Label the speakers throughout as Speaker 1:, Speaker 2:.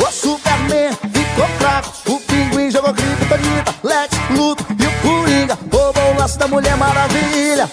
Speaker 1: O Superman ficou fraco, o Pinguim jogou Kryptonita, Lex, Luthor e o Coringa roubou o laço da Mulher Maravilha.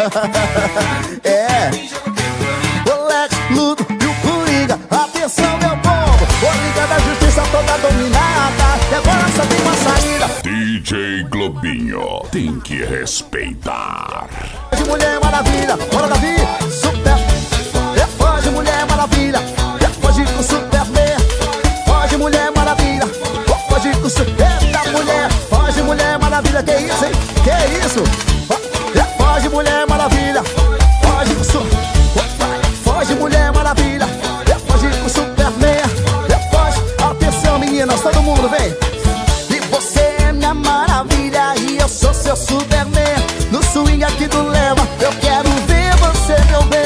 Speaker 1: É, o Lex, Luthor e o Coringa. Atenção, meu povo, a Liga da Justiça toda dominada, e agora só tem uma saída.
Speaker 2: DJ Globinho tem que respeitar.
Speaker 1: De Mulher Maravilha, bora Davi, Super. Foge Mulher Maravilha, foge com Superman. Foge Mulher Maravilha, foge com Superman. Mulher, foge Mulher Maravilha, que isso, hein? Que isso? Foge Mulher Maravilha, foge com Superman. Foge Mulher Maravilha, foge com Superman. Foge, atenção meninas, todo mundo vem. E você é minha maravilha e eu sou seu Superman. No swing aqui do Lema, eu quero ver você, meu bem.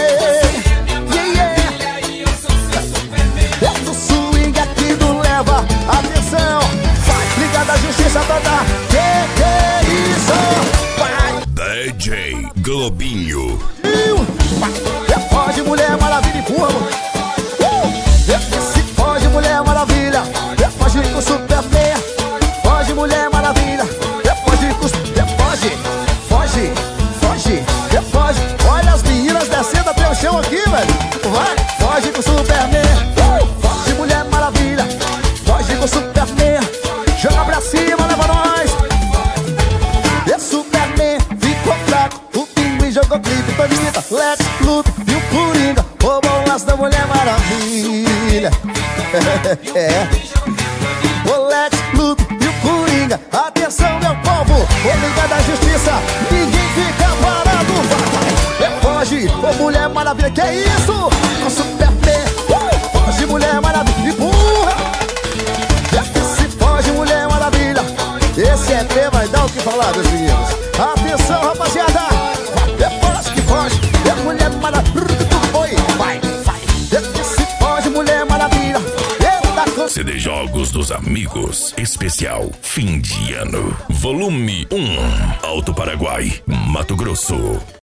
Speaker 1: No swing aqui do Leva, atenção, vai, Liga da Justiça toda. Que é isso? Vai.
Speaker 2: DJ Globinho.
Speaker 1: Foge Mulher Maravilha e pula. Se foge Mulher Maravilha, foge com Superman. Foge Mulher Maravilha, foge com Superman. Foge, foge, foge. Olha as meninas descendo até o chão aqui, velho. Vai, foge com Superman. Foge Mulher Maravilha, foge com Superman. Joga pra cima, leva nós. E Superman ficou fraco, o Pinguim jogou Kryptonita, Lex, Luthor e o Coringa roubou o laço da Mulher Maravilha. É, o Lex, Luthor e o Coringa. Atenção, meu povo, o Liga da Justiça, ninguém fica parado. Vai, foge, ô Mulher Maravilha, que é isso? Com Superman, foge Mulher Maravilha, empurra. Se foge Mulher Maravilha, esse EP vai dar o que falar, meus meninos. Atenção, rapaziada, foge que foge, Mulher Maravilha. Oi, vai, vai. Se foge Mulher Maravilha,
Speaker 2: CD Jogos dos Amigos, especial fim de ano, volume 1, Alto Paraguai, Mato Grosso.